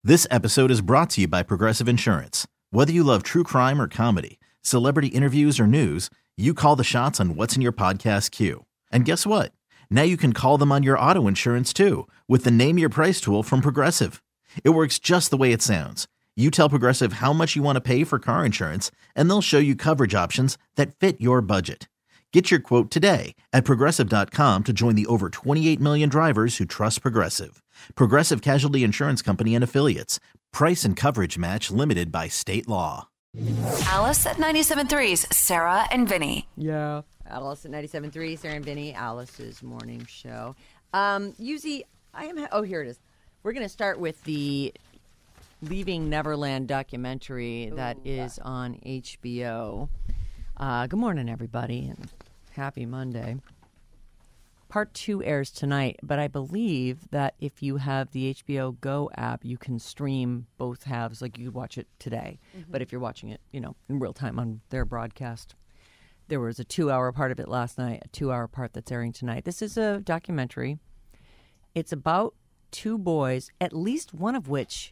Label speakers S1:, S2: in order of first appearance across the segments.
S1: This episode is brought to you by Progressive Insurance. Whether you love true crime or comedy, celebrity interviews or news, you call the shots on what's in your podcast queue. And guess what? Now you can call them on your auto insurance too with the Name Your Price tool from Progressive. It works just the way it sounds. You tell Progressive how much you want to pay for car insurance, and they'll show you coverage options that fit your budget. Get your quote today at Progressive.com to join the over 28 million drivers who trust Progressive. Progressive Casualty Insurance Company and Affiliates. Price and coverage match limited by state law.
S2: Alice at 97.3's Sarah and Vinny.
S3: Yeah. Alice at 97.3, Sarah and Vinny, Alice's morning show. Uzi, here it is. We're going to start with the Leaving Neverland documentary that is on HBO. Good morning, everybody, and happy Monday. Part 2 airs tonight, but I believe that if you have the HBO Go app, you can stream both halves, like you could watch it today. Mm-hmm. But if you're watching it, in real time on their broadcast, there was a 2-hour part of it last night, a 2-hour part that's airing tonight. This is a documentary. It's about 2 boys, at least one of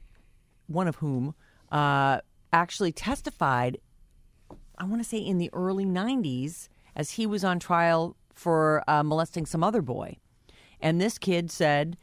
S3: whom actually testified, I want to say in the early 90s, as he was on trial for molesting some other boy. And this kid said...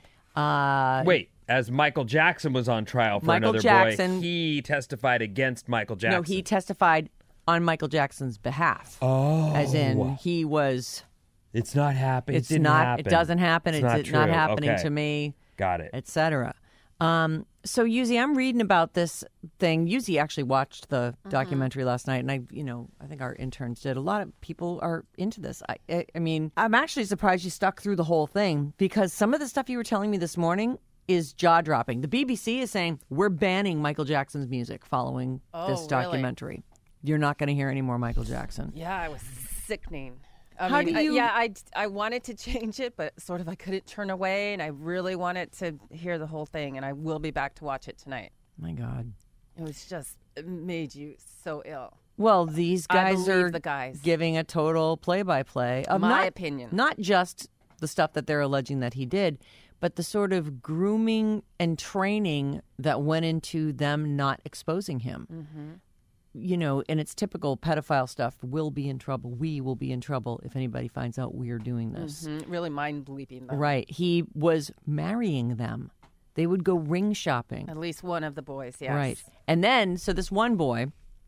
S4: as Michael Jackson was on trial for
S3: Michael
S4: another
S3: Jackson,
S4: boy, he testified against Michael Jackson.
S3: No, he testified on Michael Jackson's behalf.
S4: Oh.
S3: As in, he was...
S4: It's not happening.
S3: It doesn't happen. It's not happening to me.
S4: Got it.
S3: Etc. So, Yuzi, I'm reading about this thing. Yuzi actually watched the documentary last night, and I think our interns did. A lot of people are into this. I mean, I'm actually surprised you stuck through the whole thing, because some of the stuff you were telling me this morning is jaw-dropping. The BBC is saying, we're banning Michael Jackson's music following this documentary. Really? You're not going to hear any more Michael Jackson.
S5: Yeah, it was sickening. I wanted to change it, but sort of I couldn't turn away, and I really wanted to hear the whole thing, and I will be back to watch it tonight.
S3: My God.
S5: It made you so ill.
S3: Well, these guys are
S5: the guys.
S3: Giving a total play-by-play of
S5: my opinion.
S3: Not just the stuff that they're alleging that he did, but the sort of grooming and training that went into them not exposing him. Mm-hmm. And it's typical pedophile stuff. We'll be in trouble. We will be in trouble if anybody finds out we're doing this.
S5: Mm-hmm. Really mind-bleeping, though.
S3: Right. He was marrying them. They would go ring shopping.
S5: At least one of the boys, yes.
S3: Right. And then, so this one boy,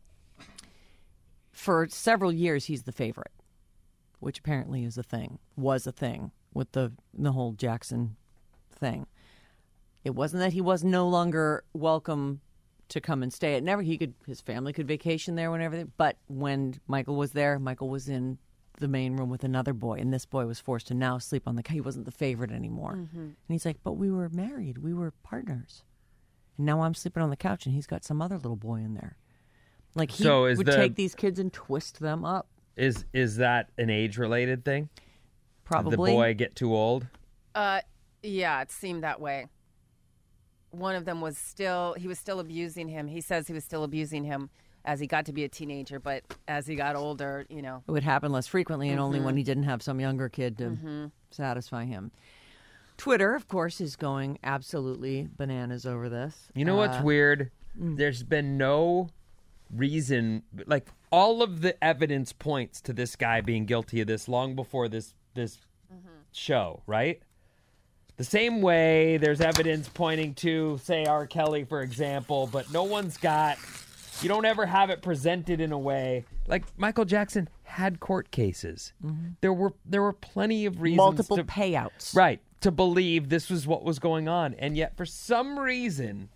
S3: for several years, he's the favorite, which apparently was a thing with the whole Jackson thing. It wasn't that he was no longer welcome to come and stay. His family could vacation there whenever. But when Michael was there, Michael was in the main room with another boy, and this boy was forced to now sleep on the couch. He wasn't the favorite anymore. Mm-hmm. And he's like, but we were married. We were partners. And now I'm sleeping on the couch, and he's got some other little boy in there. Like, he would take these kids and twist them up.
S4: Is that an age-related thing?
S3: Probably.
S4: Did the boy get too old?
S5: Yeah, it seemed that way. One of them was still abusing him. He says he was still abusing him as he got to be a teenager, but as he got older, It
S3: would happen less frequently and only when he didn't have some younger kid to satisfy him. Twitter, of course, is going absolutely bananas over this.
S4: You know what's weird? There's been no reason, like, all of the evidence points to this guy being guilty of this long before this show, right? The same way there's evidence pointing to, say, R. Kelly, for example, but you don't ever have it presented in a way. Like, Michael Jackson had court cases. Mm-hmm. There were plenty of reasons.
S3: Multiple payouts.
S4: Right, to believe this was what was going on. And yet, for some reason...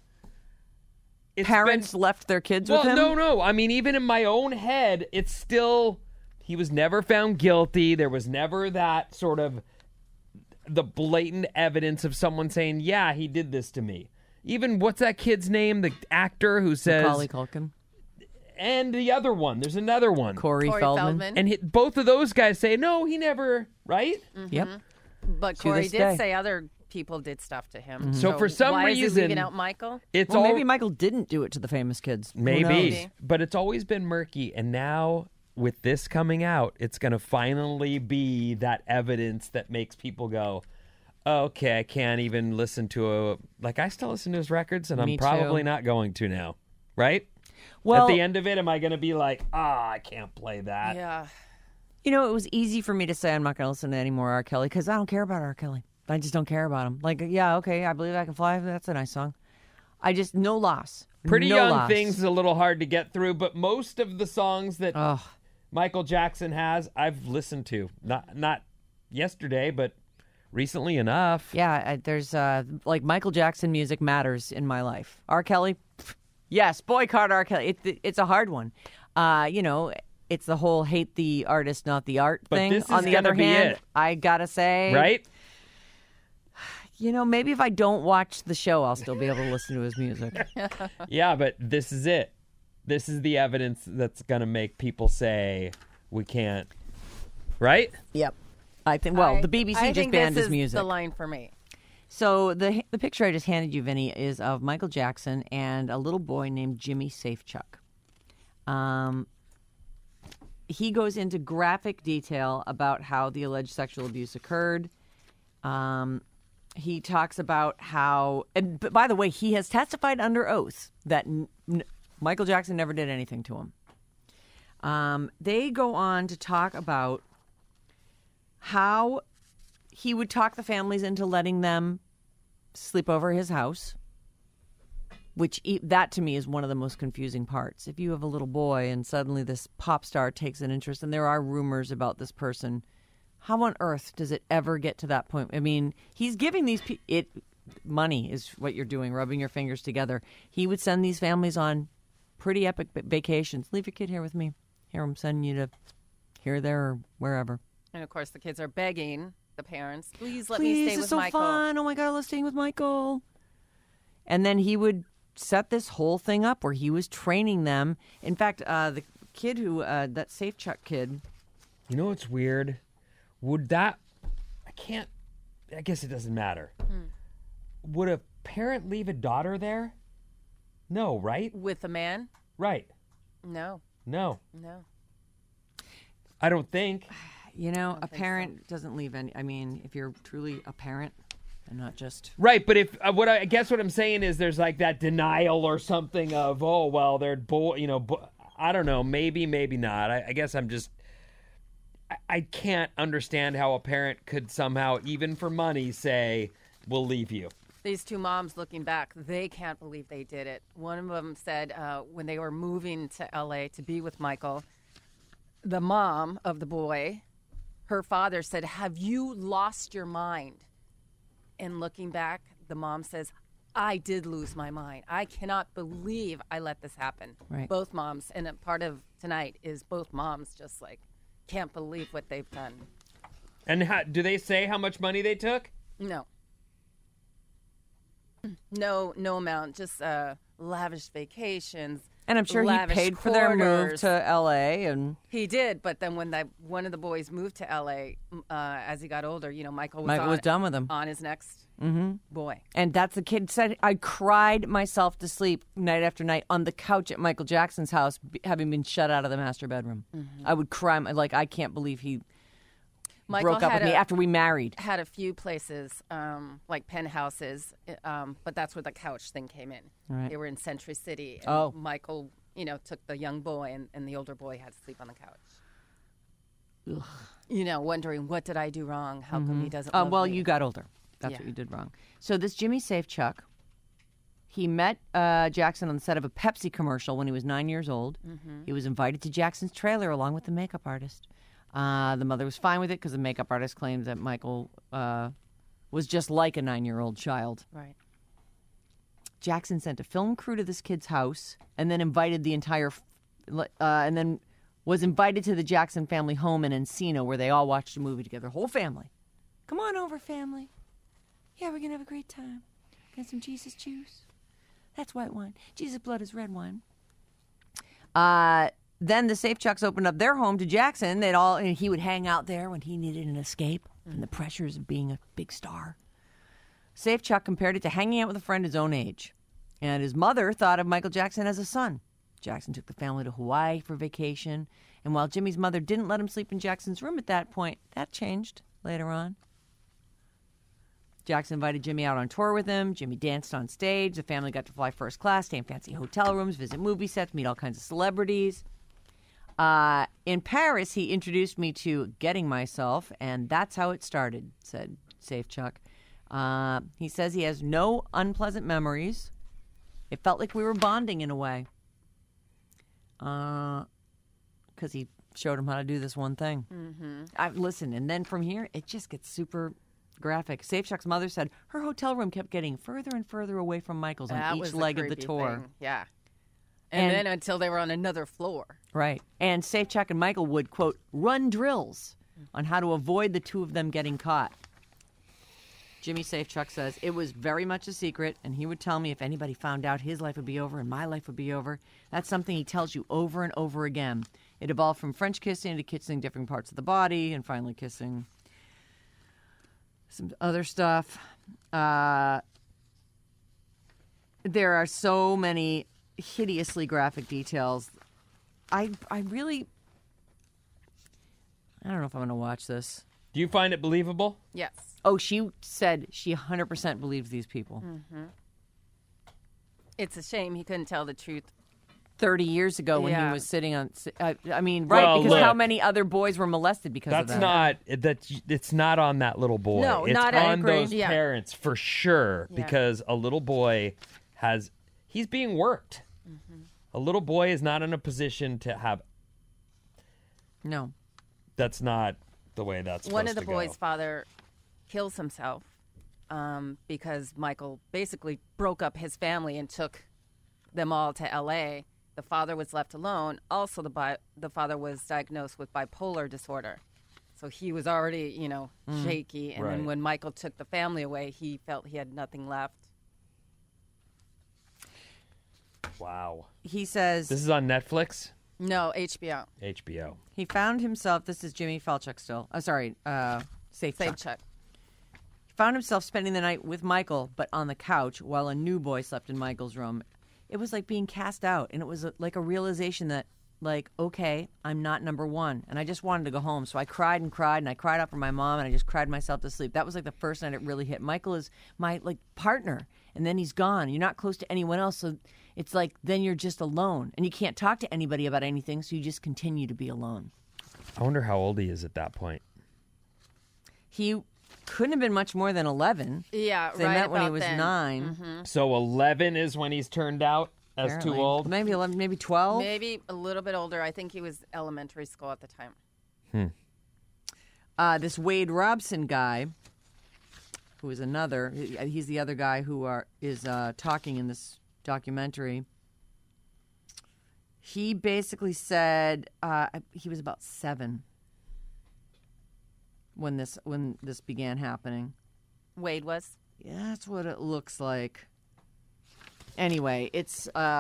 S3: Parents left their kids with him?
S4: No. I mean, even in my own head, it's still... He was never found guilty. There was never that sort of... the blatant evidence of someone saying, yeah, he did this to me. Even, what's that kid's name? The actor who says...
S3: Macaulay Culkin.
S4: And the other one. There's another one.
S3: Corey Feldman.
S4: And both of those guys say, no, he never, right?
S5: Mm-hmm.
S3: Yep.
S5: But Corey did say other people did stuff to him. Mm-hmm.
S4: So for some
S5: why
S4: reason...
S5: is he leaving out Michael?
S3: Maybe Michael didn't do it to the famous kids.
S4: Maybe. But it's always been murky. And now, with this coming out, it's going to finally be that evidence that makes people go... okay, I can't even listen to I still listen to his records, and
S3: Me
S4: I'm probably
S3: too.
S4: not going to now, right?
S3: Well,
S4: At the end of it, am I going to be like, I can't play that?
S5: Yeah.
S3: you know, it was easy for me to say I'm not going to listen to any more R. Kelly because I don't care about R. Kelly. I just don't care about him. Like, yeah, okay, I Believe I Can Fly. That's a nice song. I just, no loss.
S4: Pretty
S3: no
S4: Young
S3: loss.
S4: Things is a little hard to get through, but most of the songs that
S3: Ugh.
S4: Michael Jackson has, I've listened to. Not yesterday, but recently enough.
S3: Yeah, there's like Michael Jackson music matters in my life. R. Kelly, pff, yes, boycott R. Kelly. It's a hard one. You know, it's the whole hate the artist, not the art
S4: But
S3: thing.
S4: this is
S3: On the
S4: gonna
S3: other
S4: be
S3: hand,
S4: it.
S3: I gotta say,
S4: Right?
S3: you know, maybe if I don't watch the show, I'll still be able to listen to his music.
S4: Yeah, but this is it. This is the evidence that's going to make people say we can't. Right?
S3: Yep. I think. Well, the
S5: I
S3: BBC just
S5: think
S3: banned
S5: this
S3: his
S5: is
S3: music.
S5: the line for me.
S3: So the picture I just handed you, Vinny, is of Michael Jackson and a little boy named Jimmy Safechuck. He goes into graphic detail about how the alleged sexual abuse occurred. He talks about how, and by the way, he has testified under oath that Michael Jackson never did anything to him. They go on to talk about how he would talk the families into letting them sleep over his house, which that to me is one of the most confusing parts. If you have a little boy and suddenly this pop star takes an interest and there are rumors about this person, how on earth does it ever get to that point? I mean, he's giving these money is what you're doing, rubbing your fingers together. He would send these families on pretty epic vacations. Leave your kid here with me. Here, I'm sending you to here, there, or wherever.
S5: And of course, the kids are begging the parents, please let
S3: Please,
S5: me stay
S3: it's
S5: with
S3: so
S5: Michael.
S3: fun. Oh my God, I love staying with Michael. And then he would set this whole thing up where he was training them. In fact, the kid who, that Safechuck kid.
S4: You know what's weird? Would that, I guess it doesn't matter. Would a parent leave a daughter there? No, right?
S5: With a man?
S4: Right.
S5: No,
S4: No.
S5: no.
S4: I don't think.
S3: You know, a parent doesn't leave any. I mean, if you're truly a parent and not just.
S4: Right, but if I guess what I'm saying is there's like that denial or something of, oh well, they're I don't know, maybe not. I guess I'm just I can't understand how a parent could somehow, even for money, say we'll leave you.
S5: These two moms looking back, they can't believe they did it. One of them said when they were moving to LA to be with Michael, the mom of the boy, her father said, have you lost your mind? And looking back, the mom says, I did lose my mind. I cannot believe I let this happen.
S3: Right.
S5: Both moms. And a part of tonight is both moms just like, can't believe what they've done.
S4: And do they say how much money they took?
S5: No. No amount. Just lavish vacations.
S3: And I'm sure he
S5: lavish
S3: paid for their move
S5: quarters.
S3: to L.A. and
S5: He did, but then when one of the boys moved to L.A. As he got older, Michael
S3: was done with him.
S5: on his next boy.
S3: And that's the kid said, I cried myself to sleep night after night on the couch at Michael Jackson's house, having been shut out of the master bedroom. I would cry. Like, I can't believe he
S5: Michael
S3: broke up with me after we married.
S5: Had a few places, like penthouses, but that's where the couch thing came in.
S3: Right.
S5: They were in Century City. And
S3: Oh.
S5: Michael, took the young boy, and the older boy had to sleep on the couch. Wondering, what did I do wrong? How come he doesn't love
S3: Well,
S5: me?
S3: you got older. That's
S5: Yeah.
S3: what you did wrong. So this Jimmy Safechuck, he met Jackson on the set of a Pepsi commercial when he was 9 years old. He was invited to Jackson's trailer along with the makeup artist. The mother was fine with it because the makeup artist claimed that Michael was just like a 9-year-old child.
S5: Right.
S3: Jackson sent a film crew to this kid's house and then invited the entire, and then was invited to the Jackson family home in Encino where they all watched a movie together. Whole family. Come on over, family. Yeah, we're going to have a great time. Got some Jesus juice. That's white wine. Jesus blood is red wine. Then the Safechucks opened up their home to Jackson. And he would hang out there when he needed an escape from the pressures of being a big star. Safechuck compared it to hanging out with a friend his own age. And his mother thought of Michael Jackson as a son. Jackson took the family to Hawaii for vacation. And while Jimmy's mother didn't let him sleep in Jackson's room at that point, that changed later on. Jackson invited Jimmy out on tour with him. Jimmy danced on stage. The family got to fly first class, stay in fancy hotel rooms, visit movie sets, meet all kinds of celebrities. In Paris, he introduced me to Getting Myself, and that's how it started, said Safechuck. He says he has no unpleasant memories. It felt like we were bonding in a way. Because he showed him how to do this one thing. Mm-hmm. Listen, and then from here, it just gets super graphic. Safechuck's mother said her hotel room kept getting further and further away from Michael's on each leg of the tour.
S5: Thing. Yeah. And then until they were on another floor.
S3: Right. And Safechuck and Michael would, quote, run drills on how to avoid the two of them getting caught. Jimmy Safechuck says, it was very much a secret, and he would tell me if anybody found out, his life would be over and my life would be over. That's something he tells you over and over again. It evolved from French kissing to kissing different parts of the body and finally kissing some other stuff. There are so many hideously graphic details. I don't know if I'm going to watch this.
S4: Do you find it believable?
S5: Yes.
S3: Oh, she said she 100% believes these people.
S5: Mm-hmm. It's a shame he couldn't tell the truth
S3: 30 years ago when he was sitting on... I mean, right,
S4: Well,
S3: because
S4: look,
S3: how many other boys were molested because of that?
S4: It's not on that little boy.
S5: No,
S4: it's
S5: not
S4: on
S5: agree.
S4: those
S5: Yeah.
S4: parents for sure, because a little boy he's being worked. Mm-hmm. A little boy is not in a position to have...
S3: No.
S4: That's not the way that's supposed to go.
S5: One of the boys' father kills himself because Michael basically broke up his family and took them all to L.A. The father was left alone. Also, the father was diagnosed with bipolar disorder. So he was already, shaky. And then when Michael took the family away, he felt he had nothing left.
S4: Wow.
S3: He says...
S4: This is on Netflix?
S5: No, HBO.
S4: HBO.
S3: He found himself... This is Jimmy Falchuk still. Safechuck.
S5: Safechuck.
S3: He found himself spending the night with Michael, but on the couch, while a new boy slept in Michael's room. It was like being cast out, and it was like a realization that, like, okay, I'm not number one, and I just wanted to go home. So I cried and cried, and I cried out for my mom, and I just cried myself to sleep. That was like the first night it really hit. Michael is my partner, and then he's gone. You're not close to anyone else, so it's like then you're just alone, and you can't talk to anybody about anything, so you just continue to be alone.
S4: I wonder how old he is at that point.
S3: He couldn't have been much more than 11.
S5: Yeah,
S3: They met when he was 9.
S5: Mm-hmm.
S4: So 11 is when he's turned out as
S3: Apparently.
S4: too old?
S3: Maybe 11, maybe 12.
S5: Maybe a little bit older. I think he was elementary school at the time.
S3: This Wade Robson guy, who is another, he's the other guy who is talking in this documentary. He basically said he was about 7 when this began happening.
S5: Wade was?
S3: Yeah, that's what it looks like. Anyway, it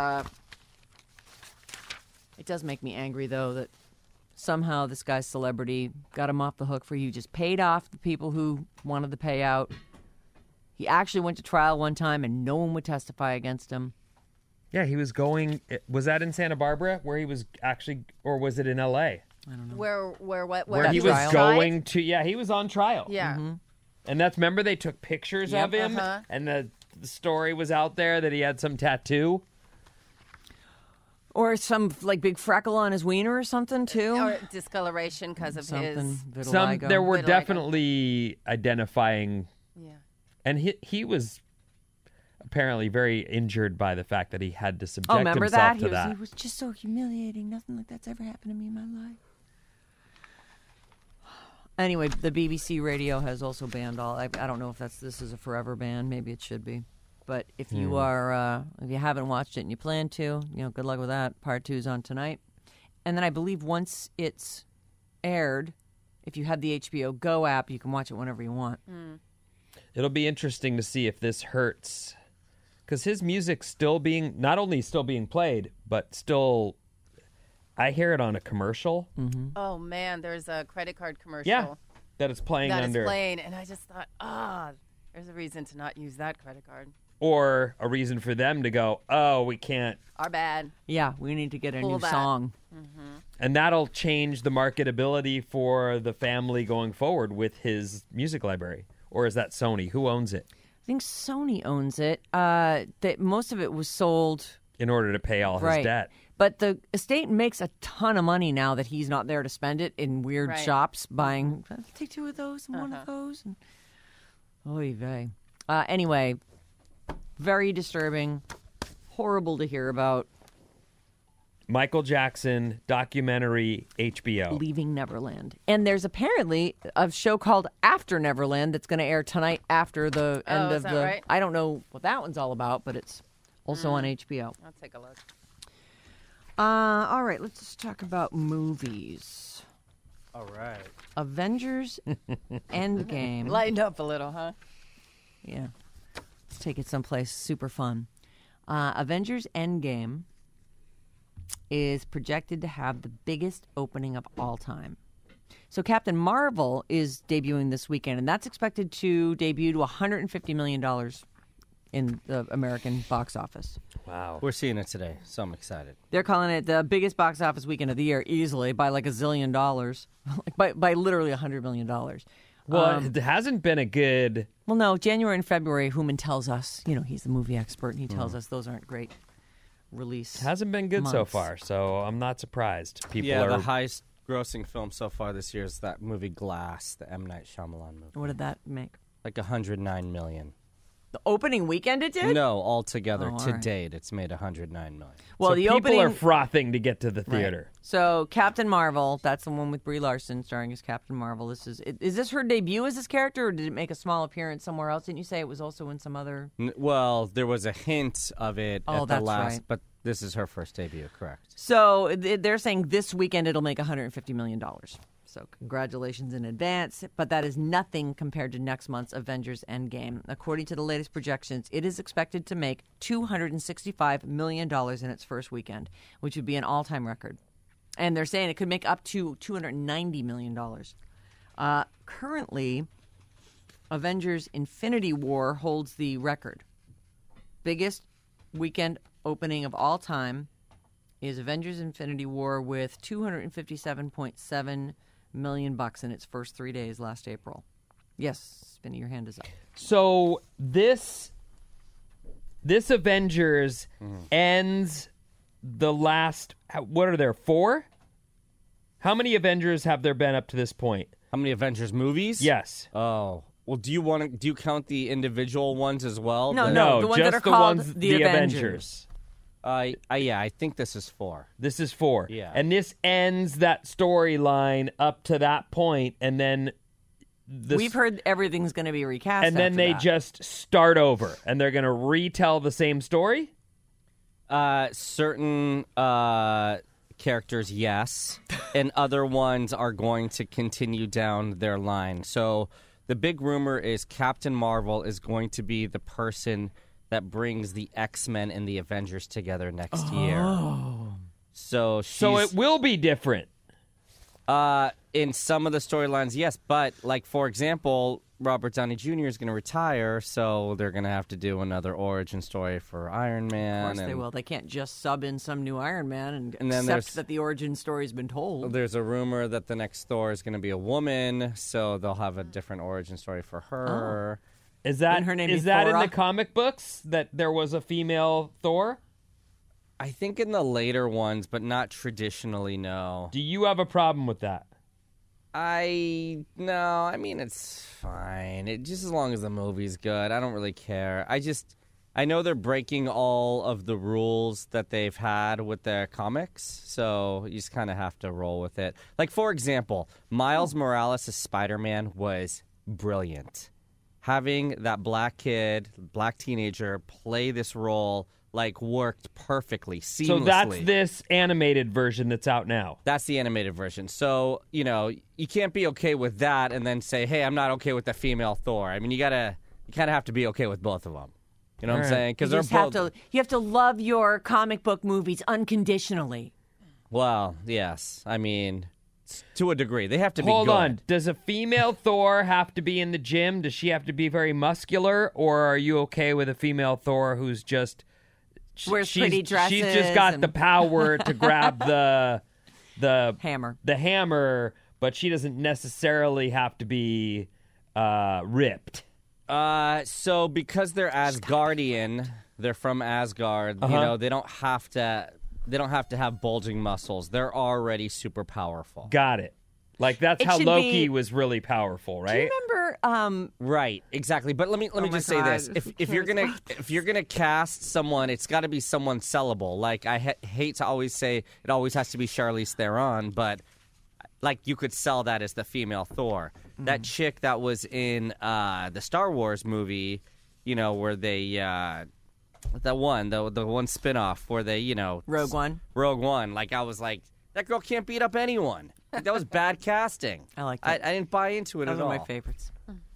S3: does make me angry, though, that somehow this guy's celebrity got him off the hook for you. Just paid off the people who wanted the payout. He actually went to trial one time, and no one would testify against him.
S4: Yeah, he was going... Was that in Santa Barbara where he was actually... Or was it in L.A.?
S3: I don't know.
S4: Where he was
S3: trial?
S4: going to... Yeah, he was on trial.
S5: Yeah.
S3: Mm-hmm.
S4: And that's... Remember they took pictures of him?
S5: Uh-huh.
S4: And the story was out there that he had some tattoo?
S3: Or some, big freckle on his wiener or something, too.
S5: Or discoloration because of
S3: Something.
S5: his...
S3: Vitiligo.
S4: There were
S5: Vitiligo.
S4: definitely identifying...
S5: Yeah.
S4: And he was apparently very injured by the fact that he had to subject
S3: remember
S4: himself
S3: that?
S4: to that.
S3: He was just so humiliating. Nothing like that's ever happened to me in my life. Anyway, the BBC radio has also banned all. I don't know if this is a forever ban. Maybe it should be. But if you are, if you haven't watched it and you plan to, good luck with that. Part 2 is on tonight, and then I believe once it's aired, if you have the HBO Go app, you can watch it whenever you want.
S4: It'll be interesting to see if this hurts, because his music's not only still being played, but still, I hear it on a commercial.
S3: Mm-hmm.
S5: Oh, man, there's a credit card commercial.
S4: Yeah, that it's playing
S5: that
S4: under.
S5: is playing, and I just thought, there's a reason to not use that credit card.
S4: Or a reason for them to go, oh, we can't.
S5: Our bad.
S3: Yeah, we need to get a
S5: Pull
S3: new
S5: that.
S3: song.
S4: And that'll change the marketability for the family going forward with his music library. or is that Sony? Who owns it?
S3: I think Sony owns it. That most of it was sold
S4: In order to pay all his
S3: right.
S4: debt.
S3: But the estate makes a ton of money now that he's not there to spend it in weird
S5: Right.
S3: shops buying. Take 2 of those and 1 of those. And, oy vey. Anyway, very disturbing, horrible to hear about.
S4: Michael Jackson documentary, HBO.
S3: Leaving Neverland. And there's apparently a show called After Neverland that's going to air tonight after the end
S5: is
S3: of
S5: that
S3: the.
S5: right?
S3: I don't know what that one's all about, but it's also on HBO.
S5: I'll take a look.
S3: All right, let's just talk about movies.
S6: All right.
S3: Avengers Endgame.
S5: Lighten up a little, huh?
S3: Yeah. Let's take it someplace super fun. Avengers Endgame is projected to have the biggest opening of all time. So Captain Marvel is debuting this weekend, and that's expected to debut to $150 million in the American box office.
S4: Wow.
S6: We're seeing it today, so I'm excited.
S3: They're calling it the biggest box office weekend of the year easily by like $1 zillion, like by literally $100 million.
S4: Well, it hasn't been a good...
S3: Well, no, January and February, Human tells us, he's the movie expert, and he tells us those aren't great release.
S4: Hasn't been good so
S3: months.
S4: far, so I'm not surprised. People
S6: Yeah,
S4: are...
S6: the highest grossing film so far this year is that movie Glass, the M. Night Shyamalan movie.
S3: What did that make?
S6: Like $109 million.
S3: The opening weekend it did?
S6: No, altogether,
S3: Oh, all
S6: to
S3: right.
S6: date, it's made $109 million.
S3: Well,
S4: so
S3: the
S4: people
S3: opening
S4: are frothing to get to the
S3: Right.
S4: theater.
S3: So Captain Marvel, that's the one with Brie Larson starring as Captain Marvel. Is this her debut as this character, or did it make a small appearance somewhere else? Didn't you say it was also in some other?
S6: Well, there was a hint of it
S3: Oh,
S6: at the
S3: that's
S6: last,
S3: right.
S6: but this is her first debut, correct?
S3: So they're saying this weekend it'll make $150 million. So congratulations in advance. But that is nothing compared to next month's Avengers Endgame. According to the latest projections, it is expected to make $265 million in its first weekend, which would be an all-time record. And they're saying it could make up to $290 million. Currently, Avengers Infinity War holds the record. Biggest weekend opening of all time is Avengers Infinity War with $257.7 million in its first 3 days last April. Yes, Spinny, your hand is up.
S4: So this Avengers ends the last... What are there, 4? How many Avengers have there been up to this point?
S6: How many Avengers movies?
S4: Yes.
S6: Oh. Well, do you count the individual ones as well?
S3: No,
S6: The-
S3: no. the ones
S4: just
S3: that are
S4: the
S3: called
S4: ones,
S3: the Avengers.
S6: Yeah, I think this is 4.
S4: This is 4.
S6: Yeah.
S4: And this ends that storyline up to that point, and then...
S3: We've heard everything's going to be recast.
S4: And then
S3: after
S4: they
S3: that.
S4: just start over, and they're going to retell the same story?
S6: Certain characters, yes, and other ones are going to continue down their line. So the big rumor is Captain Marvel is going to be the person that brings the X-Men and the Avengers together next year. So
S4: it will be different.
S6: in some of the storylines, yes, but like for example, Robert Downey Jr. is going to retire, so they're going to have to do another origin story for Iron Man.
S3: Of course they will. They can't just sub in some new Iron Man and
S6: And then
S3: accept
S6: there's-
S3: that the origin story's been told.
S6: There's a rumor that the next Thor is going to be a woman, so they'll have a different origin story for her.
S4: Is that
S3: Wouldn't her name be
S4: is that in
S3: Thora?
S4: the comic books that there was a female Thor?
S6: I think in the later ones, but not traditionally, no.
S4: Do you have a problem with that?
S6: No, I mean, it's fine. Just as long as the movie's good. I don't really care. I know they're breaking all of the rules that they've had with their comics, so you just kind of have to roll with it. Like, for example, Miles Morales as Spider-Man was brilliant. Having that black kid, black teenager, play this role, like, worked perfectly, seamlessly.
S4: So that's this animated version that's out now.
S6: That's the animated version. So, you know, you can't be okay with that and then say, hey, I'm not okay with the female Thor. I mean, you kind of have to be okay with both of them. You know what I'm
S4: All right.
S6: saying? Because
S3: You
S6: they're
S3: just have
S6: both.
S3: to love your comic book movies unconditionally.
S6: Well, yes. I mean, to a degree. They have to be
S4: Hold
S6: good.
S4: on. Does a female Thor have to be in the gym? Does she have to be very muscular? Or are you okay with a female Thor who's just...
S3: Wears pretty dresses
S4: She's just got
S3: and-
S4: the power to grab the
S3: Hammer.
S4: the hammer, but she doesn't necessarily have to be ripped?
S6: So because they're Asgardian, they're from Asgard. You know, they don't have to have bulging muscles. They're already super powerful.
S4: Got it. Like that's
S3: It
S4: how
S3: should
S4: Loki
S3: be-
S4: was really powerful, right?
S3: Do you remember?
S6: Right, exactly. But let me
S3: my
S6: just say this:
S3: God,
S6: if you're gonna cast someone, it's got to be someone sellable. Like I hate to always say it always has to be Charlize Theron, but like you could sell that as the female Thor. That chick that was in the Star Wars movie, you know, where they the one spinoff where they, you know,
S3: Rogue One.
S6: Rogue One. Like I was like, that girl can't beat up anyone. Like, that was bad casting.
S3: I liked
S6: I
S3: it.
S6: didn't buy into it
S3: Those
S6: at
S3: are
S6: all.
S3: my favorites.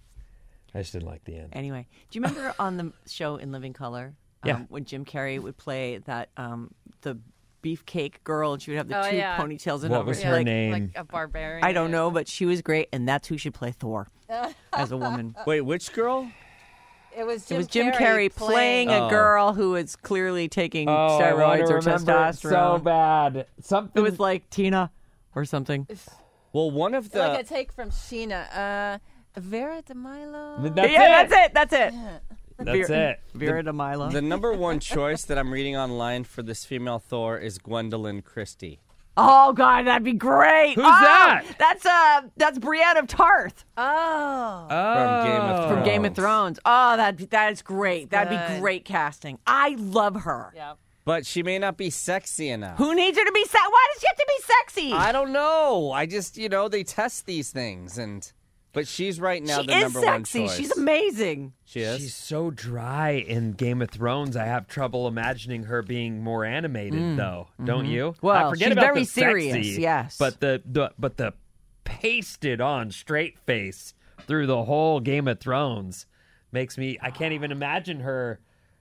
S4: I just didn't like the end.
S3: Anyway, do you remember on the show In Living Color?
S4: Yeah.
S3: When Jim Carrey would play that the beefcake girl, and she would have the
S5: Oh,
S3: two
S5: yeah.
S3: ponytails and
S4: What
S3: over
S4: was
S3: it,
S4: her
S3: like,
S4: name?
S5: Like a barbarian.
S3: I don't know, but she was great, and that's who should play Thor as a woman.
S6: Wait, which girl?
S5: It was
S3: It was Jim Carrey playing a
S6: Oh.
S3: girl who is clearly taking
S4: Oh, I wanna
S3: steroids or
S4: remember it
S3: testosterone.
S4: so bad. Something.
S3: It was like Tina or something.
S6: Well, one of the
S5: Like a take from Sheena. Vera de Milo.
S4: That's
S3: yeah,
S4: it.
S3: that's it.
S4: That's it.
S3: Vera de Milo.
S6: the number one choice that I'm reading online for this female Thor is Gwendolyn Christie.
S3: Oh God, that'd be great.
S4: Who's
S3: Oh,
S4: that?
S3: That's Brienne of Tarth
S5: Oh.
S6: From Game of
S3: from Game of Thrones. Oh, that is great. That'd be
S5: Good.
S3: great casting. I love her.
S5: Yeah.
S6: But she may not be sexy enough.
S3: Who needs her to be sexy? Why does she have to be sexy?
S6: I don't know. I just, you know, they test these things, but she's right now
S3: she
S6: the
S3: is
S6: number one
S3: sexy.
S6: choice.
S3: She's amazing.
S6: She is.
S4: She's so dry in Game of Thrones. I have trouble imagining her being more animated, though. Don't you?
S3: Well,
S4: I forget
S3: she's
S4: about
S3: very
S4: the sexy,
S3: serious, yes.
S4: But the pasted on straight face through the whole Game of Thrones makes me. I can't even imagine her.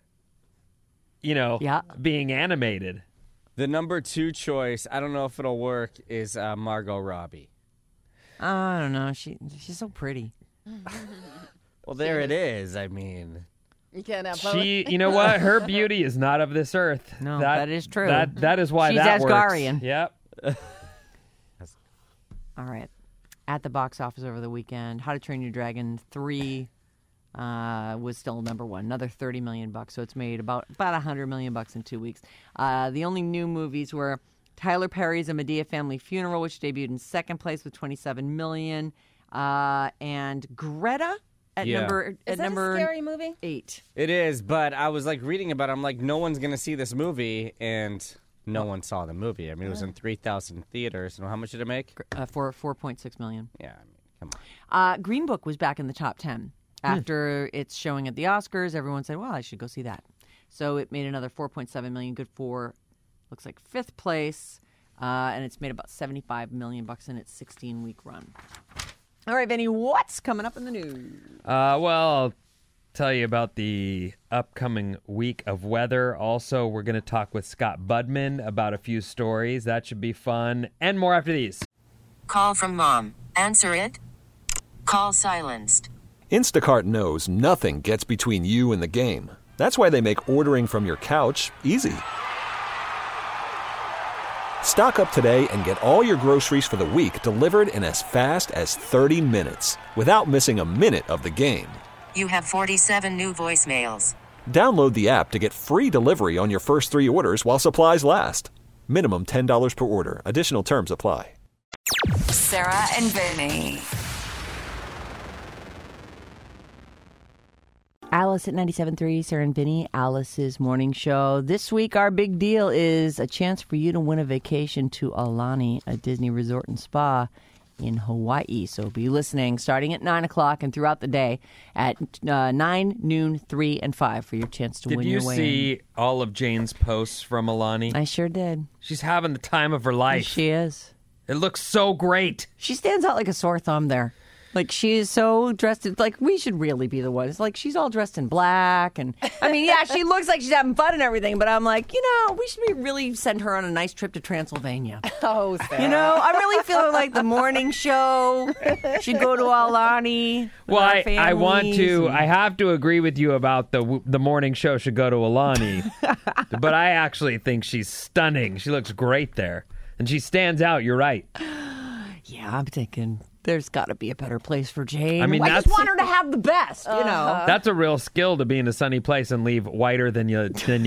S4: You know,
S3: Yeah.
S4: being animated.
S6: The number two choice, I don't know if it'll work, is Margot Robbie.
S3: I don't know. She's so pretty.
S6: Well, there it is. I mean,
S5: You can't have both.
S4: She, you know what? Her beauty is not of this earth.
S3: No, that is true.
S4: That is why
S3: She's
S4: that
S3: Asgardian.
S4: works. Yep.
S3: All right. At the box office over the weekend, How to Train Your Dragon 3 was still number one. Another $30 million. So it's made about $100 million in 2 weeks. The only new movies were Tyler Perry's A Medea Family Funeral, which debuted in second place with $27 million, and Greta at
S6: Yeah.
S3: number
S5: Is that
S3: number
S5: a scary movie?
S3: 8.
S6: it is. But I was like reading about it. I'm like, no one's gonna see this movie, and no one saw the movie. I mean, it was in 3,000 theaters. And how much did it make?
S3: For $4.6 million.
S6: Yeah, I mean, come on.
S3: Green Book was back in the top 10 after its showing at the Oscars. Everyone said, "Well, I should go see that." So it made another $4.7 million, good for looks like 5th place, and it's made about $75 million in its 16-week run. All right, Vinny, what's coming up in the news?
S4: Well, I'll tell you about the upcoming week of weather. Also, we're going to talk with Scott Budman about a few stories. That should be fun. And more after these.
S7: Call from mom. Answer it. Call silenced.
S8: Instacart knows nothing gets between you and the game. That's why they make ordering from your couch easy. Stock up today and get all your groceries for the week delivered in as fast as 30 minutes without missing a minute of the game.
S7: You have 47 new voicemails.
S8: Download the app to get free delivery on your first 3 orders while supplies last. Minimum $10 per order. Additional terms apply.
S2: Sarah and Vinny.
S3: Alice at 97.3, Sarah and Vinny, Alice's morning show. This week, our big deal is a chance for you to win a vacation to Aulani, a Disney resort and spa in Hawaii. So be listening starting at 9 o'clock and throughout the day at 9, noon, 3, and 5 for your chance to
S4: Did
S3: win
S4: you
S3: your way
S4: see all of Jane's posts from Alani?
S3: in. I sure did.
S4: She's having the time of her life.
S3: She is.
S4: It looks so great.
S3: She stands out like a sore thumb there. Like, she is so dressed, like, we should really be the ones. Like, she's all dressed in black. And, I mean, yeah, she looks like she's having fun and everything, but I'm like, we should really send her on a nice trip to Transylvania.
S5: Oh, Sarah.
S3: I'm really feeling like the morning show should go to Aulani.
S4: Well, I want to. I have to agree with you about the morning show should go to Alani, but I actually think she's stunning. She looks great there, and she stands out. You're right.
S3: Yeah, I'm thinking there's got to be a better place for Jane.
S4: I mean,
S3: I just want her to have the best, you know.
S4: That's a real skill to be in a sunny place and leave whiter than you came.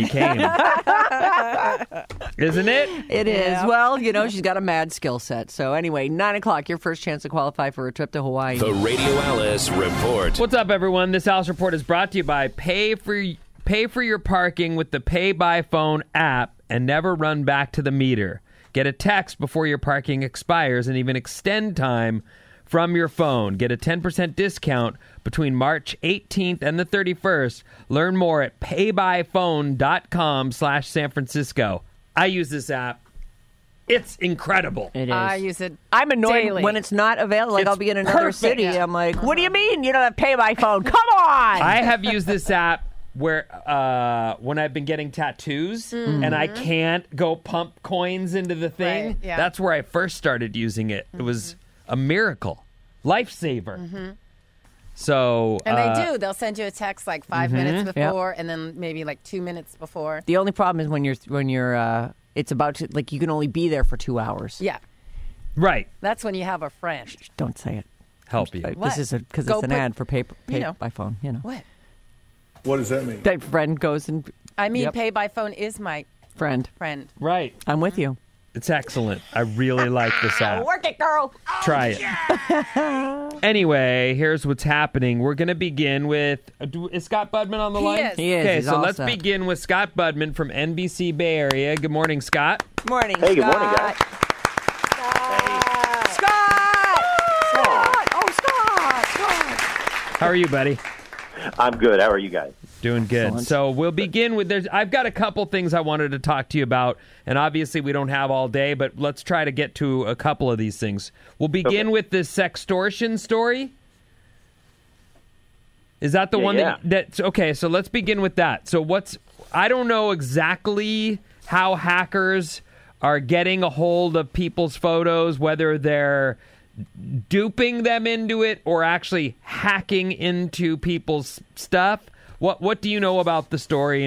S4: Isn't it?
S3: It is. Well, you know, she's got a mad skill set. So anyway, 9 o'clock, your first chance to qualify for a trip to Hawaii.
S8: The Radio Alice Report.
S4: What's up, everyone? This Alice Report is brought to you by Pay for your parking with the Pay by Phone app and never run back to the meter. Get a text before your parking expires and even extend time from your phone. Get a 10% discount between March 18th and the 31st. Learn more at paybyphone.com/San Francisco. I use this app. It's incredible.
S3: It is.
S5: I use it.
S3: I'm annoyed
S5: daily.
S3: when it's not available. Like,
S4: It's
S3: I'll be in another
S4: perfect.
S3: city. I'm like, what do you mean you don't have Pay by Phone? Come on!
S4: I have used this app where when I've been getting tattoos and I can't go pump coins into the thing.
S5: Right, yeah.
S4: That's where I first started using it. It was a miracle. Lifesaver. So
S5: And they do. They'll send you a text like 5 minutes
S3: Yep.
S5: before, and then maybe like 2 minutes before.
S3: The only problem is when you're it's about to, like, you can only be there for 2 hours.
S5: Yeah,
S4: Right.
S5: that's when you have a friend.
S3: Don't say it.
S4: Help you.
S5: What?
S3: This is because
S5: Go
S3: it's an
S5: put-
S3: ad for pay
S5: you know.
S3: by phone. You know,
S5: What?
S9: What does that mean?
S3: that friend goes and
S5: I mean,
S3: Yep.
S5: Pay by Phone is my
S3: friend.
S5: friend.
S4: Right.
S3: I'm with you.
S4: It's excellent. I really like this app.
S3: Work it, girl.
S4: Try it. Anyway, here's what's happening. We're going to begin with... is Scott Budman on the
S5: He
S4: line?
S5: is.
S3: He is.
S4: Okay,
S3: He's
S4: so
S3: all
S4: let's
S3: set.
S4: begin with Scott Budman from NBC Bay Area. Good morning, Scott.
S3: Morning.
S10: Hey, good morning,
S3: Scott.
S10: guys.
S3: Scott. Scott. Oh, Scott.
S4: How are you, buddy?
S10: I'm good. How are you guys?
S4: Doing good.
S3: Excellent.
S4: So we'll begin with I've got a couple things I wanted to talk to you about, and obviously we don't have all day, but let's try to get to a couple of these things. We'll begin with this sextortion story. Is that the one
S10: yeah.
S4: that's okay? So let's begin with that. So I don't know exactly how hackers are getting a hold of people's photos, whether they're duping them into it or actually hacking into people's stuff. What do you know about the story,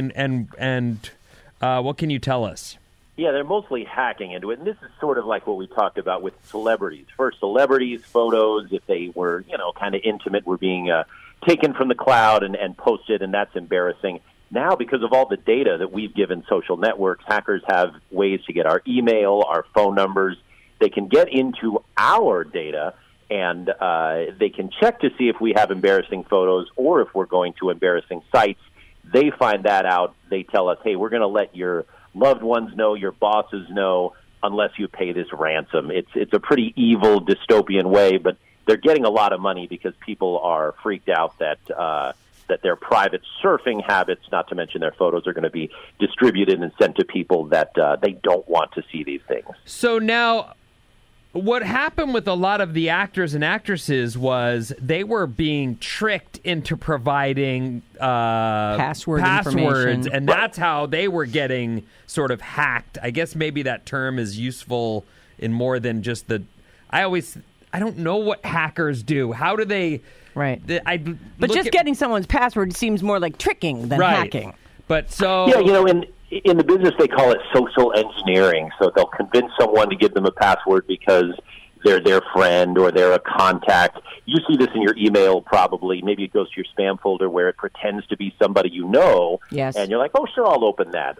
S4: and what can you tell us?
S10: Yeah, they're mostly hacking into it, and this is sort of like what we talked about with celebrities. For celebrities, photos, if they were, kind of intimate, were being taken from the cloud and posted, and that's embarrassing. Now, because of all the data that we've given social networks, hackers have ways to get our email, our phone numbers. They can get into our data, and they can check to see if we have embarrassing photos or if we're going to embarrassing sites. They find that out. They tell us, hey, we're going to let your loved ones know, your bosses know, unless you pay this ransom. It's a pretty evil, dystopian way, but they're getting a lot of money because people are freaked out that their private surfing habits, not to mention their photos, are going to be distributed and sent to people that they don't want to see these things.
S4: So now, what happened with a lot of the actors and actresses was they were being tricked into providing
S3: Password
S4: passwords,
S3: information.
S4: and that's how they were getting sort of hacked. I guess maybe that term is useful in more than just I don't know what hackers do. How do they...
S3: Right.
S4: But
S3: But just getting someone's password seems more like tricking than hacking.
S4: But so...
S10: Yeah, in the business, they call it social engineering. So they'll convince someone to give them a password because they're their friend or they're a contact. You see this in your email probably. Maybe it goes to your spam folder where it pretends to be somebody you know.
S3: Yes.
S10: And you're like, oh, sure, I'll open that.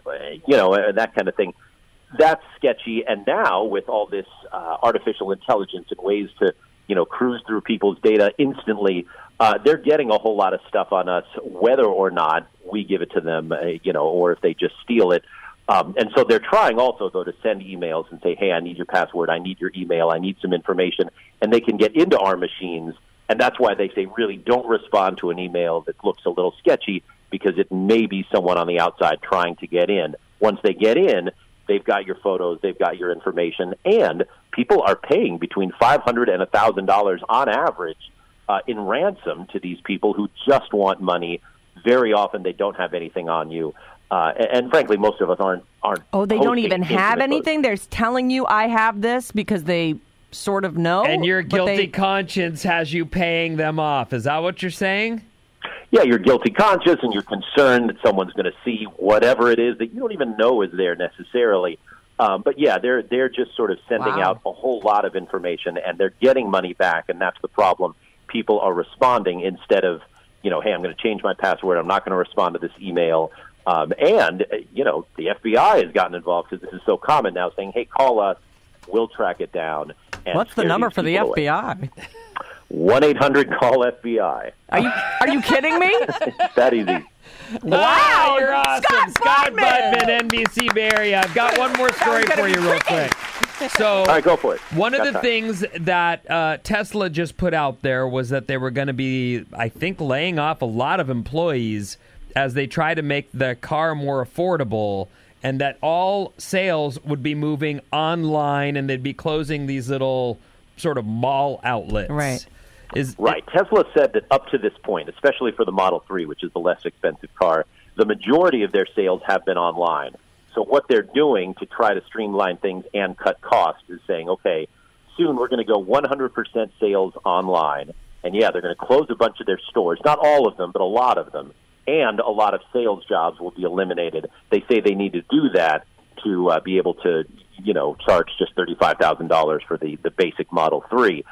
S10: That kind of thing. That's sketchy. And now with all this artificial intelligence and ways to, cruise through people's data instantly, they're getting a whole lot of stuff on us, whether or not we give it to them, or if they just steal it. And so they're trying also, though, to send emails and say, hey, I need your password, I need your email, I need some information. And they can get into our machines. And that's why they say really don't respond to an email that looks a little sketchy because it may be someone on the outside trying to get in. Once they get in, they've got your photos, they've got your information, and people are paying between $500 and $1,000 on average in ransom to these people who just want money. Very often they don't have anything on you. And frankly, most of us aren't.
S3: Oh, they don't
S10: posting
S3: even have
S10: intimate
S3: anything? They're telling you I have this because they sort of know?
S4: And your
S3: but
S4: guilty conscience has you paying them off. Is that what you're saying?
S10: Yeah, you're guilty conscious and you're concerned that someone's going to see whatever it is that you don't even know is there necessarily. But yeah, they're just sort of sending out a whole lot of information, and they're getting money back, and that's the problem. People are responding instead of, hey, I'm going to change my password. I'm not going to respond to this email. And the FBI has gotten involved because this is so common now, saying, hey, call us. We'll track it down. And
S3: what's the number for the FBI?
S10: 1-800-CALL-FBI.
S3: Are you kidding me?
S10: It's that easy.
S4: Wow, you're awesome. Scott Budman, NBC Bay Area. I've got one more story for you real quick. So,
S10: all right, go for it.
S4: One of the things that Tesla just put out there was that they were going to be, I think, laying off a lot of employees as they try to make the car more affordable, and that all sales would be moving online, and they'd be closing these little sort of mall outlets.
S3: Right.
S10: Right. Tesla said that up to this point, especially for the Model 3, which is the less expensive car, the majority of their sales have been online. So what they're doing to try to streamline things and cut costs is saying, okay, soon we're going to go 100% sales online. And, yeah, they're going to close a bunch of their stores, not all of them, but a lot of them. And a lot of sales jobs will be eliminated. They say they need to do that to be able to, charge just $35,000 for the basic Model 3.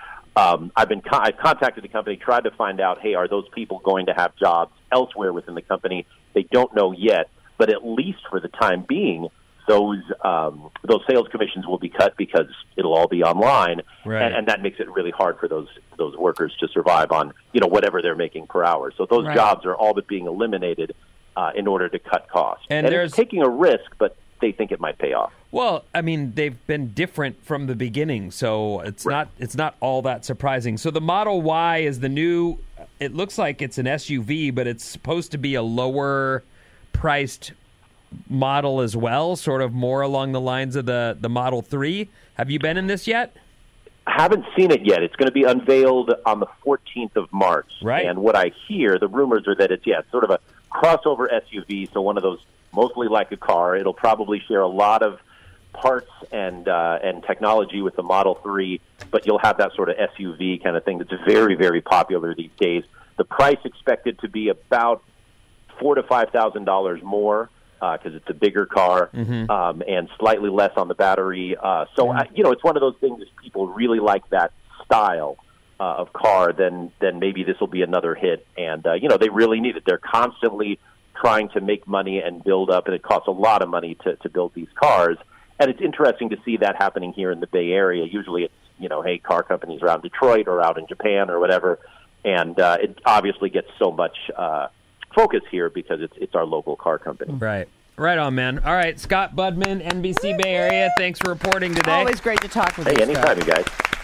S10: I've contacted the company, tried to find out, hey, are those people going to have jobs elsewhere within the company? They don't know yet, but at least for the time being, those sales commissions will be cut because it'll all be online,
S4: right.
S10: and that makes it really hard for those workers to survive on whatever they're making per hour. So those jobs are all but being eliminated in order to cut costs. And it's taking a risk, but they think it might pay off.
S4: Well, I mean, they've been different from the beginning, so it's not all that surprising. So the Model Y is the new, it looks like it's an SUV, but it's supposed to be a lower priced model as well, sort of more along the lines of the Model 3. Have you been in this yet?
S10: I haven't seen it yet. It's going to be unveiled on the 14th of March.
S4: Right.
S10: And what I hear, the rumors are that it's sort of a crossover SUV, so one of those mostly like a car. It'll probably share a lot of parts and technology with the Model 3, but you'll have that sort of SUV kind of thing that's very, very popular these days. The price expected to be about $4,000 to $5,000 more because it's a bigger car and slightly less on the battery. It's one of those things that people really like that style of car, then maybe this will be another hit. And, they really need it. They're constantly trying to make money and build up, and it costs a lot of money to build these cars. And it's interesting to see that happening here in the Bay Area. Usually it's, car companies around Detroit or out in Japan or whatever, and it obviously gets so much focus here because it's our local car company.
S4: Right. Right on, man. All right, Scott Budman, NBC Bay Area, thanks for reporting today.
S3: Always great to talk with you,
S10: Hey, anytime, you guys.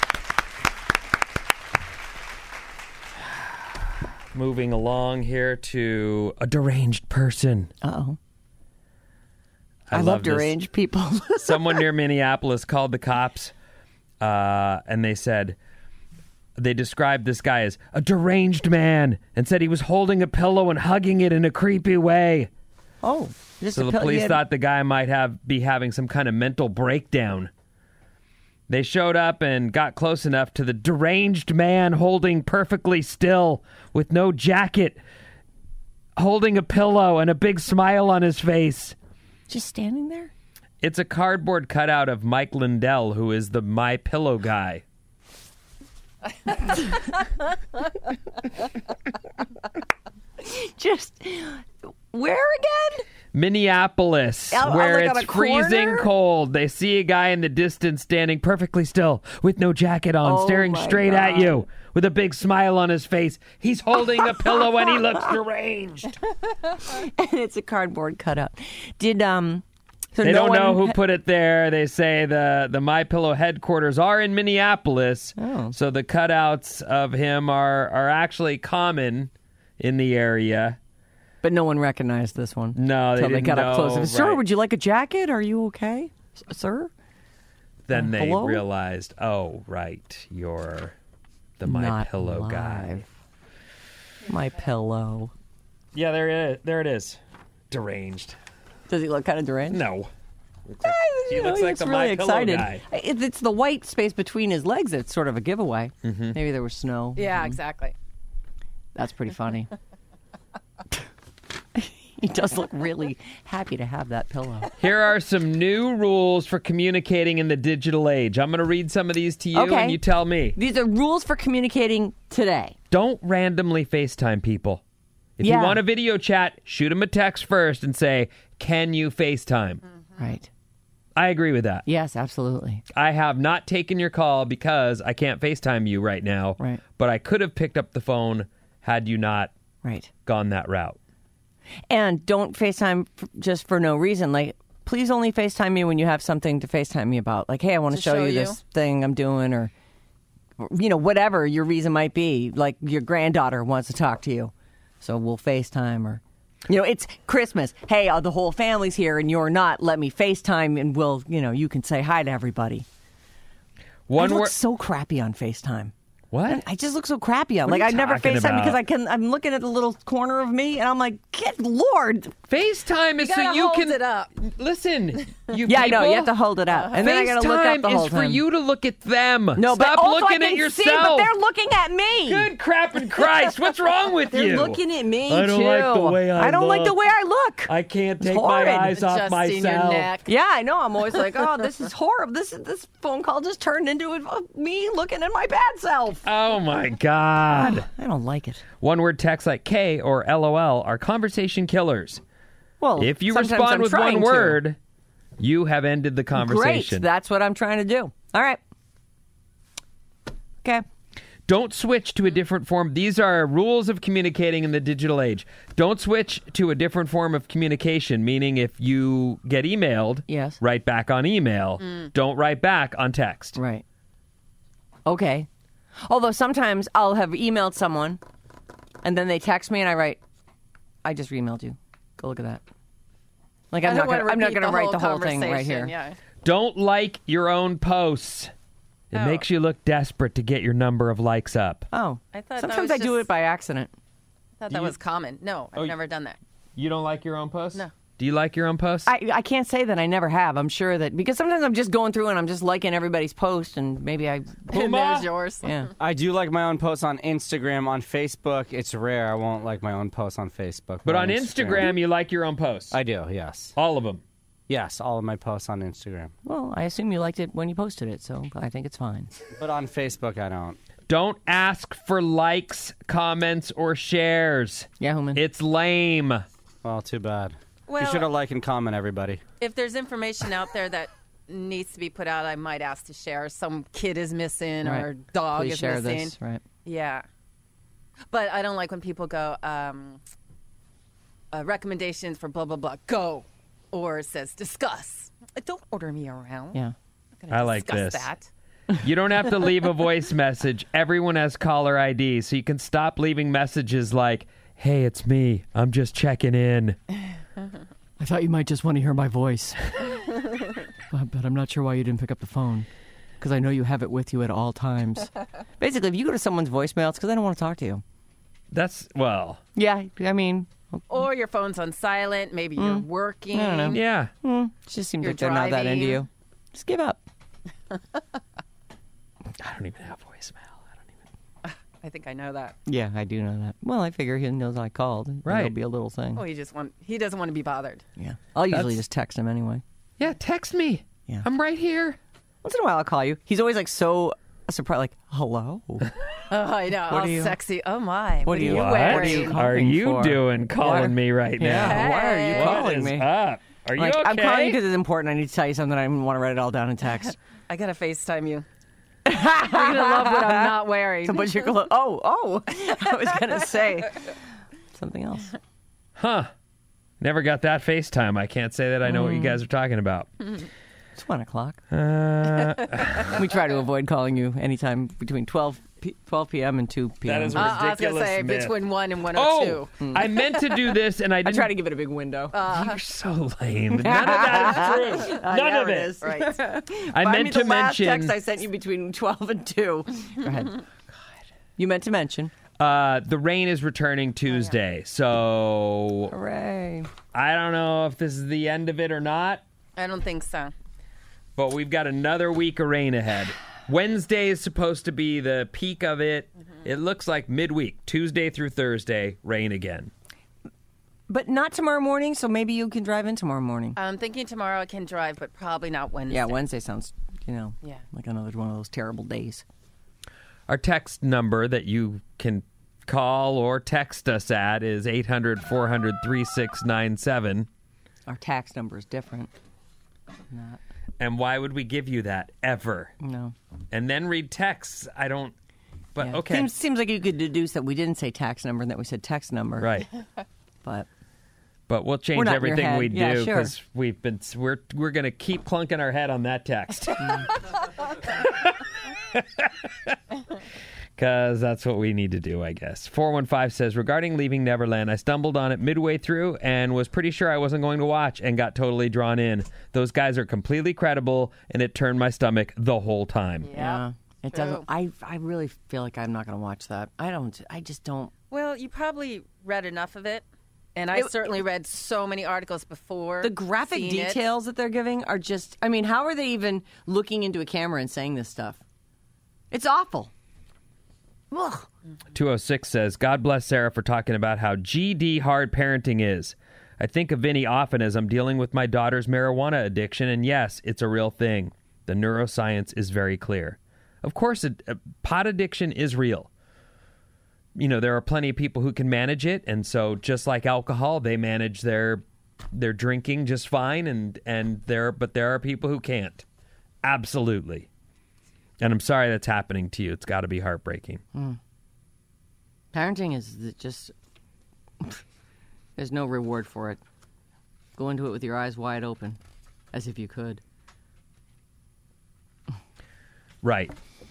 S4: Moving along here to a deranged person.
S3: Uh-oh. I love deranged people.
S4: Someone near Minneapolis called the cops, and they described this guy as a deranged man and said he was holding a pillow and hugging it in a creepy way.
S3: Oh.
S4: So the police thought the guy might be having some kind of mental breakdown. They showed up and got close enough to the deranged man holding perfectly still with no jacket, holding a pillow and a big smile on his face.
S3: Just standing there?
S4: It's a cardboard cutout of Mike Lindell, who is the My Pillow guy.
S3: Just where again?
S4: Minneapolis, where it's freezing cold. They see a guy in the distance standing perfectly still with no jacket on, staring straight at you with a big smile on his face. He's holding a pillow and he looks deranged.
S3: And it's a cardboard cutout. They
S4: don't know who put it there. They say the MyPillow headquarters are in Minneapolis, so the cutouts of him are actually common in the area.
S3: But no one recognized this one.
S4: No, they
S3: got up close.
S4: Right.
S3: Sir, would you like a jacket? Are you okay, sir?
S4: Then they
S3: hello?
S4: realized, oh, right, you're the MyPillow guy.
S3: MyPillow.
S4: Yeah, there it is. Deranged.
S3: Does he look kind of deranged?
S4: No. He looks like the
S3: really
S4: MyPillow
S3: excited.
S4: guy.
S3: It's the white space between his legs that's sort of a giveaway. Mm-hmm. Maybe there was snow.
S5: Yeah, exactly.
S3: That's pretty funny. He does look really happy to have that pillow.
S4: Here are some new rules for communicating in the digital age. I'm going to read some of these to you, and you tell me.
S3: These are rules for communicating today.
S4: Don't randomly FaceTime people. If you want a video chat, shoot them a text first and say, can you FaceTime?
S3: Right.
S4: I agree with that.
S3: Yes, absolutely.
S4: I have not taken your call because I can't FaceTime you right now.
S3: Right.
S4: But I could have picked up the phone had you not gone that route.
S3: And don't FaceTime just for no reason. Like, please only FaceTime me when you have something to FaceTime me about. Like, hey, I want to show you this thing I'm doing, or, you know, whatever your reason might be. Like, your granddaughter wants to talk to you, so we'll FaceTime, or, you know, it's Christmas. Hey, the whole family's here and you're not. Let me FaceTime and we'll, you know, you can say hi to everybody. I look so crappy on FaceTime.
S4: What?
S3: I just look so crappy. Like, I never FaceTime because I'm looking at the little corner of me and I'm like, good Lord.
S4: FaceTime is so you can
S5: hold it up.
S4: Listen. You
S3: I know, you have to hold it up. And then I got to look up the whole
S4: FaceTime is for
S3: time.
S4: you to look at them.
S3: No, but
S4: stop
S3: also
S4: looking
S3: I
S4: at
S3: can
S4: yourself.
S3: see, but they're looking at me.
S4: Good crap and Christ. What's wrong with
S3: They're
S4: you?
S3: looking at me,
S4: I don't
S3: too.
S4: like the way I
S3: don't like the
S4: look.
S3: way I look.
S4: I can't take
S3: horrid.
S4: my eyes off
S5: Adjusting your
S4: myself.
S5: neck.
S3: Yeah, I know. I'm always like, oh, this is horrible. This phone call just turned into me looking at my bad self.
S4: Oh, my God.
S3: I don't like it.
S4: One word text like K or LOL are conversation killers.
S3: Well,
S4: if you
S3: sometimes
S4: respond
S3: I'm
S4: with
S3: trying
S4: one
S3: to.
S4: word, you have ended the conversation.
S3: Great. That's what I'm trying to do. All right. Okay.
S4: Don't switch to a different form. These are rules of communicating in the digital age. Don't switch to a different form of communication, meaning if you get emailed, write back on email. Don't write back on text.
S3: Right. Okay. Although sometimes I'll have emailed someone and then they text me and I write, I just emailed you. Go look at that. Like, I'm not going to write the whole thing right here.
S5: Yeah.
S4: Don't like your own posts. It makes you look desperate to get your number of likes up.
S3: Oh.
S5: I thought
S3: Sometimes I do it by accident.
S5: I thought that was common. No, I've never done that.
S4: You don't like your own posts?
S5: No.
S4: Do you like your own posts?
S3: I can't say that I never have. I'm sure that, because sometimes I'm just going through and I'm just liking everybody's post and maybe I...
S5: And there's yours.
S3: Yeah.
S6: I do like my own posts on Instagram. On Facebook, it's rare. I won't like my own posts on Facebook.
S4: But on Instagram, you like your own posts?
S6: I do, yes.
S4: All of them?
S6: Yes, all of my posts on Instagram.
S3: Well, I assume you liked it when you posted it, so I think it's fine.
S6: But on Facebook, I don't.
S4: Don't ask for likes, comments, or shares.
S3: Yeah, Human.
S4: It's lame.
S6: Well, too bad.
S5: Well,
S6: you should have liked and comment, everybody.
S5: If there's information out there that needs to be put out, I might ask to share. Some kid is missing or dog
S3: Please
S5: is
S3: share
S5: missing.
S3: this, right?
S5: Yeah. But I don't like when people go, recommendations for blah, blah, blah, go. Or it says discuss. Don't order me around.
S3: Yeah.
S4: I like this.
S5: That.
S4: You don't have to leave a voice message. Everyone has caller ID, so you can stop leaving messages like, hey, it's me. I'm just checking in.
S3: I thought you might just want to hear my voice. But I'm not sure why you didn't pick up the phone. Because I know you have it with you at all times. Basically, if you go to someone's voicemail, it's because they don't want to talk to you.
S4: That's, well.
S3: Yeah, I mean...
S5: Or your phone's on silent. Maybe you're working.
S3: I don't know.
S4: Yeah.
S3: It just seems
S5: You're
S3: like they're not that into
S5: driving.
S3: you. Just give up.
S4: I don't even have voicemail.
S5: I think I know that.
S3: Yeah, I do know that. Well, I figure he knows I called.
S4: Right.
S3: It'll be a little thing.
S5: Oh, he doesn't want to be bothered.
S3: Yeah. I'll usually just text him anyway.
S4: Yeah, text me.
S3: Yeah.
S4: I'm right here.
S3: Once in a while, I'll call you. He's always like so surprised, like, hello.
S5: Oh, I know.
S3: What
S5: All
S3: are you-
S5: sexy. Oh, my. What,
S3: are you
S5: wearing?
S3: What are you
S4: are
S3: calling
S4: you
S3: for?
S4: doing calling me right
S3: Yeah.
S4: now?
S3: Why are you
S4: What
S3: calling
S4: is
S3: me?
S4: up? Are you
S3: Like,
S4: okay?
S3: I'm calling you because it's important. I need to tell you something. I want to write it all down in text.
S5: I got to FaceTime you. You're going to love what I'm not wearing.
S3: But you're going, oh. I was going to say something else.
S4: Huh. Never got that FaceTime. I can't say that I know what you guys are talking about.
S3: It's 1 o'clock. We try to avoid calling you anytime between 12 p.m. and 2 p.m.
S4: That is
S5: I was going to
S4: ridiculous
S5: say
S4: myth.
S5: between 1 and 1:02.
S4: Oh, I meant to do this, and I
S3: I
S4: didn't.
S3: try to give it a big window.
S4: You're so lame. None of that is true. None of it.
S3: is.
S5: Right.
S4: I meant to
S3: the last
S4: mention.
S3: text I sent you between 12 and 2. Go ahead. God. You meant to mention.
S4: The rain is returning Tuesday, so
S3: Hooray.
S4: I don't know if this is the end of it or not,
S5: I don't think so.
S4: but we've got another week of rain ahead. Wednesday is supposed to be the peak of it. It looks like midweek, Tuesday through Thursday, rain again.
S3: But not tomorrow morning, so maybe you can drive in tomorrow morning.
S5: I'm thinking tomorrow I can drive, but probably not Wednesday.
S3: Yeah, Wednesday sounds,
S5: Yeah.
S3: like another one of those terrible days.
S4: Our text number that you can call or text us at is 800-400-3697.
S3: Our tax number is different. Not.
S4: And why would we give you that ever?
S3: No.
S4: And then read texts. I don't. But
S3: Yeah.
S4: okay.
S3: Seems like you could deduce that we didn't say tax number and that we said text number.
S4: Right.
S3: But
S4: we'll
S3: We're
S4: change
S3: not in your
S4: everything
S3: head.
S4: we
S3: Yeah,
S4: do
S3: sure.
S4: because we're going to keep clunking our head on that text. Because that's what we need to do, I guess. 415 says, regarding Leaving Neverland, I stumbled on it midway through and was pretty sure I wasn't going to watch and got totally drawn in. Those guys are completely credible, and it turned my stomach the whole time.
S3: yeah, it
S5: True.
S3: doesn't. I really feel like I'm not going to watch that. I just don't.
S5: Well, you probably read enough of it. And I certainly read so many articles before.
S3: The graphic
S5: seeing
S3: details that they're giving are just. I mean, how are they even looking into a camera and saying this stuff? It's awful. Ugh.
S4: 206 says, God bless Sarah for talking about how GD hard parenting is. I think of Vinny often as I'm dealing with my daughter's marijuana addiction, and yes, it's a real thing. The neuroscience is very clear. Of course, pot addiction is real. There are plenty of people who can manage it, and so just like alcohol, they manage their drinking just fine, but there are people who can't. Absolutely. And I'm sorry that's happening to you. It's got to be heartbreaking.
S3: Parenting is just. There's no reward for it. Go into it with your eyes wide open, as if you could.
S4: Right.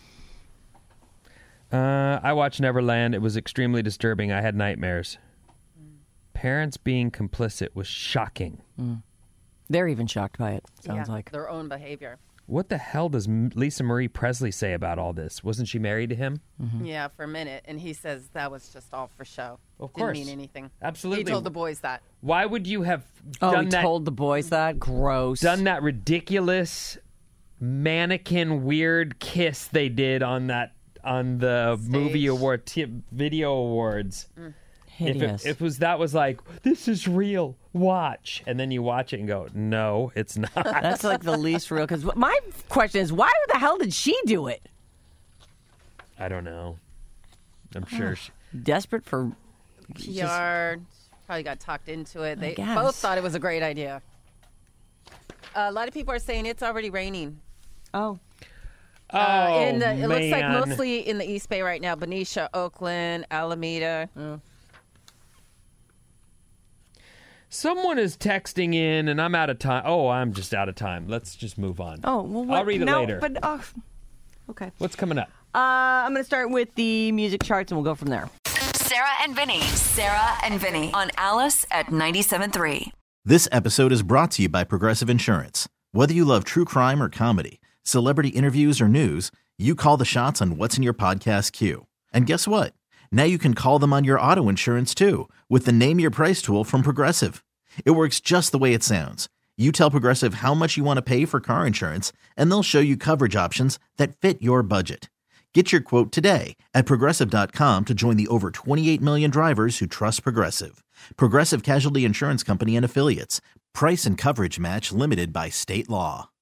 S4: I watched Neverland. It was extremely disturbing. I had nightmares. Parents being complicit was shocking.
S3: They're even shocked by it, sounds
S5: Yeah,
S3: like.
S5: their own behavior.
S4: What the hell does Lisa Marie Presley say about all this? Wasn't she married to him?
S5: Yeah, for a minute. And he says that was just all for show.
S4: Of course.
S5: Didn't mean anything.
S4: Absolutely.
S5: He told the boys that.
S4: Why would you have
S3: Oh,
S4: done
S3: he
S4: that?
S3: told the boys that? Gross.
S4: Done that ridiculous mannequin weird kiss they did on the movie award video awards.
S3: Hideous.
S4: If that was like, this is real, watch, and then you watch it and go, no, it's not.
S3: That's like the least real. Because my question is, why the hell did she do it?
S4: I don't know. I'm sure.
S3: Desperate for
S5: PR, probably got talked into it. They
S3: guess.
S5: both thought it was a great idea. A lot of people are saying it's already raining.
S3: Oh.
S5: It looks like
S4: man.
S5: mostly in the East Bay right now. Benicia, Oakland, Alameda.
S4: Someone is texting in, and I'm out of time. Oh, I'm just out of time. Let's just move on.
S3: Oh, well, what?
S4: I'll read it
S3: No,
S4: later.
S3: But, okay.
S4: What's coming up?
S3: I'm going to start with the music charts, and we'll go from there.
S2: Sarah and Vinny. Sarah and Vinny on Alice at 97.3.
S1: This episode is brought to you by Progressive Insurance. Whether you love true crime or comedy, celebrity interviews or news, you call the shots on what's in your podcast queue. And guess what? Now you can call them on your auto insurance too with the Name Your Price tool from Progressive. It works just the way it sounds. You tell Progressive how much you want to pay for car insurance, and they'll show you coverage options that fit your budget. Get your quote today at Progressive.com to join the over 28 million drivers who trust Progressive. Progressive Casualty Insurance Company and Affiliates. Price and coverage match limited by state law.